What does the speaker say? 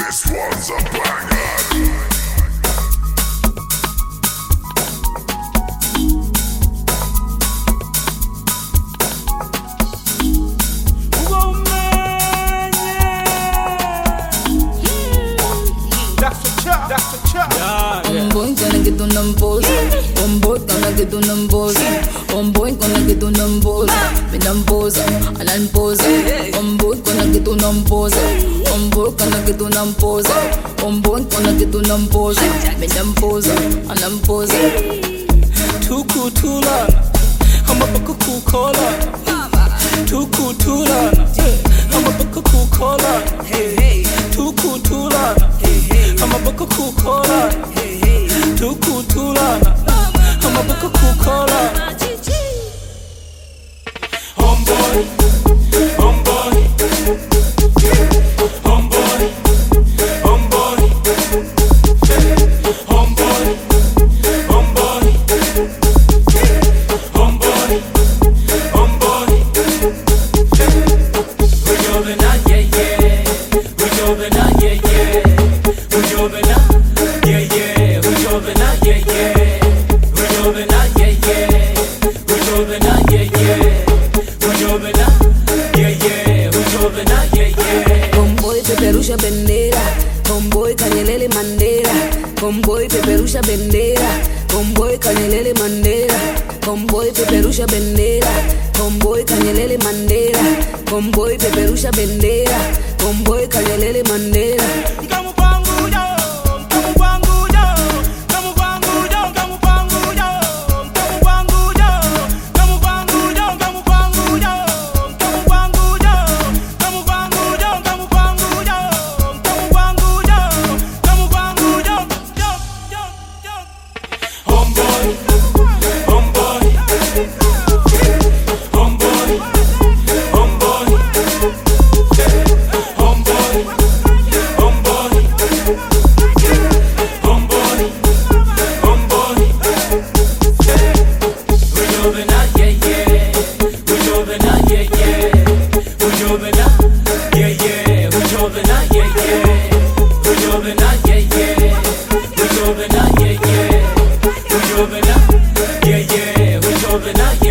This one's a banger. Homeboy gonna get on them balls. Homeboy gonna get on them balls. Homeboy gonna get on them balls. Me them balls, and I'm posing. Homeboy gonna get on them balls. Homeboy gonna get on them balls. Homeboy gonna get on them balls. Me them balls, and I'm posing. Too cool, too long. I'm a book of cool cola. Too cool, too long. I'm a book of cool cola. Too cool, too long. I'm a book of cool cola. Too cool, too long. I'm a book of cool cola. Homeboy, homeboy, homeboy, homeboy, homeboy, homeboy, homeboy, homeboy. We're jobbing out, yeah, yeah. We're jobbing out, yeah, yeah. We're jobbing out, yeah, yeah. We're jobbing out, yeah, yeah. We're jobbing out, yeah, yeah. We're jobbing out, yeah, yeah. We're jobbing out, yeah, yeah. We're jobbing out, yeah, yeah. Homeboy peperusha bendera. Homeboy kanyelele mandera. Homeboy peperusha bendera. Homeboy kanyelele mandera. Homeboy peperusha bendera. Homeboy kanyelele mandera. Homeboy peperusha bendera. Homeboy kanyelele mandera. Yeah, yeah, we're jobbing out, yeah.